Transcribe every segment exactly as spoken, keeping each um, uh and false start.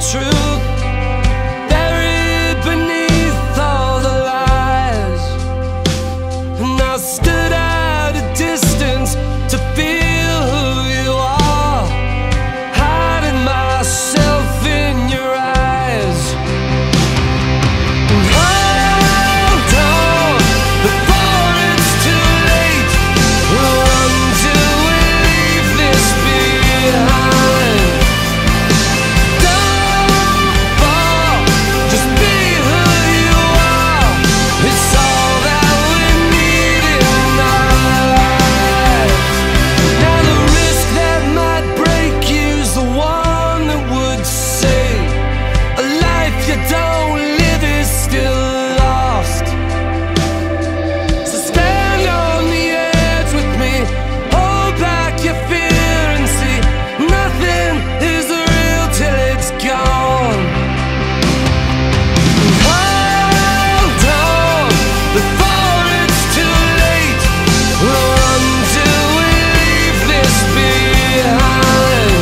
truth buried beneath all the lies. And I stood at a distance to feel who you are, hiding myself in your eyes. Hold on before it's too late. Run till we leave this behind. Don't fall, just be who you are. It's all that we need in our lives. Now the risk that might break you's the one that would say a life you don't live is still lost. So stand on the edge with me, hold back your fear and see nothing is real till it's gone. Hold on before it's too late. Run till we leave this behind.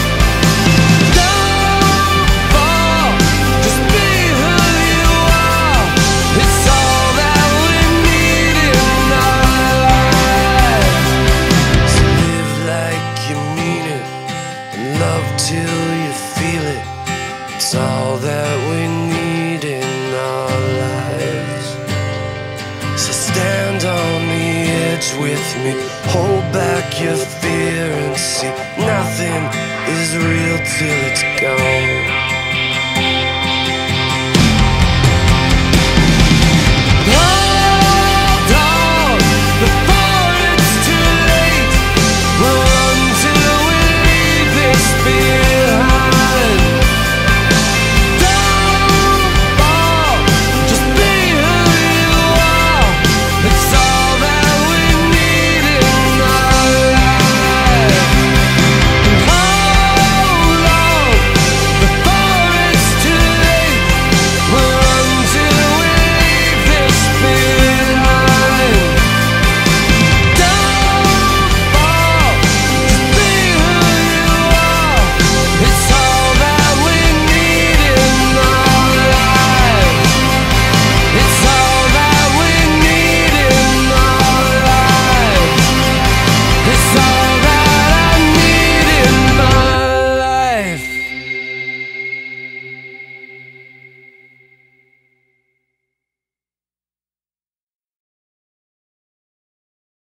Don't fall, just be who you are. It's all that we need in our lives. So live like you mean it and love till you feel it. It's all that we need in our lives. So stand on the edge with me, hold back your fear and see nothing is real till it's gone.